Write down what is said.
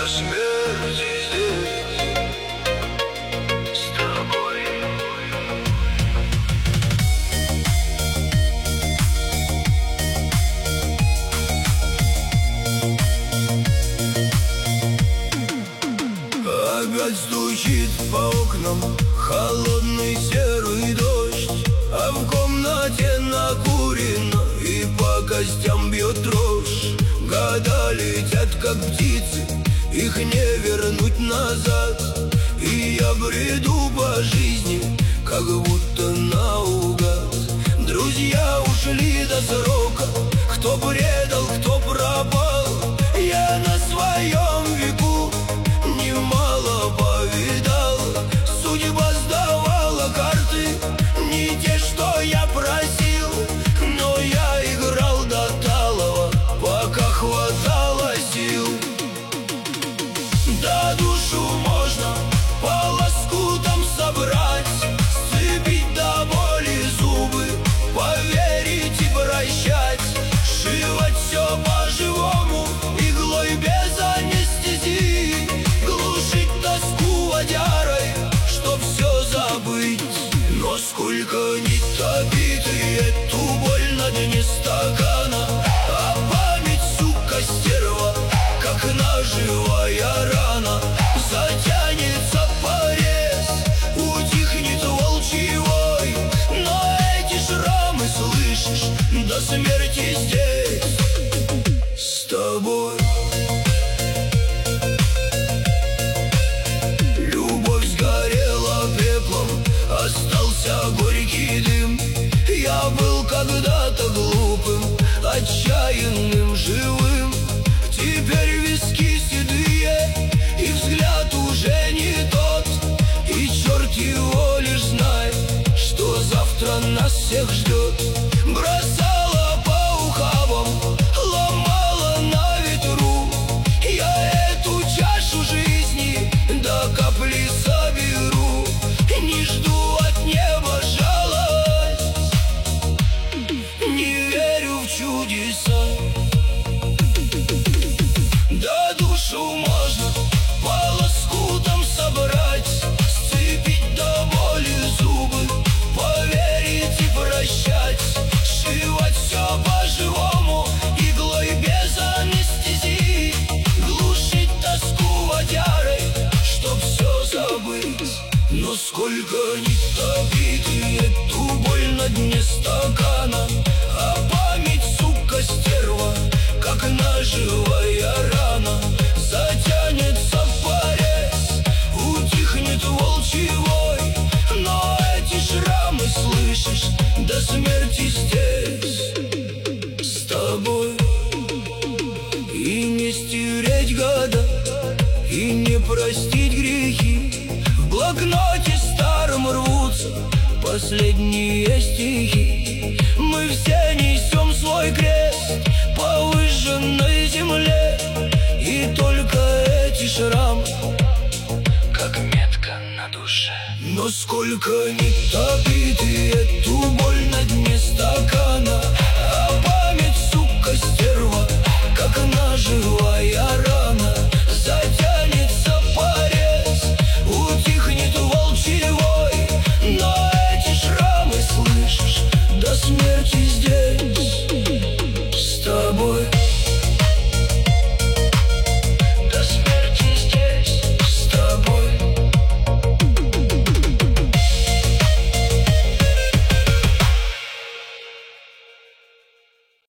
смерти здесь с тобой. Опять стучит по окнам холодный серый дождь, а в комнате накурено и по костям бьет дрожь. Года летят, как птицы, их не вернуть назад. И я бреду по жизни, как будто наугад. Друзья ушли до срока, кто предал, кто пропал. Я на своем веку немало повидал. Судьба сдавала карты, не те, что я просил, но я играл до талого, пока хватало сил. Да душу можно по лоскутам собрать, сцепить до боли зубы, поверить и прощать, сшивать все по-живому, иглой без анестезии, глушить тоску водярой, чтоб все забыть. Но сколько ни топи ты эту боль на дне стакана, а память, сука, стерва, как ножевая рана. Затянется порез, утихнет волчий вой, но эти шрамы, слышишь, до смерти здесь с тобой. Любовь сгорела пеплом, остался горький дым. Я был когда-то глупым, отчаянным, живым. Теперь виски седые, и взгляд уже не тот. И черт его лишь знает, что завтра нас всех ждет. Бросала по ухабам, ломала на ветру. Я эту чашу жизни до капли соберу. Не жду от неба жалость, не верю в чудеса. Да душу можно по лоскутам собрать, сцепить до боли зубы, поверить и прощать, сшивать все по-живому, иглой без анестезии, глушить тоску водярой, чтоб все забыть. Но сколько ни топи ты эту боль на дне стакана, а память, сука, стерва, как ножевая рана. Затянется порез, утихнет волчий вой, но эти шрамы, слышишь, до смерти здесь с тобой. И не стереть года, и не простить грехи. В блокноте старом рвутся последние стихи. Мы все несем свой крест по выжженной земле, и только эти шрамы, как метка на душе. Но сколько ни топи ты эту боль на дне стакана, а память, сука, стерва, как ножевая рана. Затянется порез, утихнет волчий вой, но эти шрамы, слышишь, до смерти здесь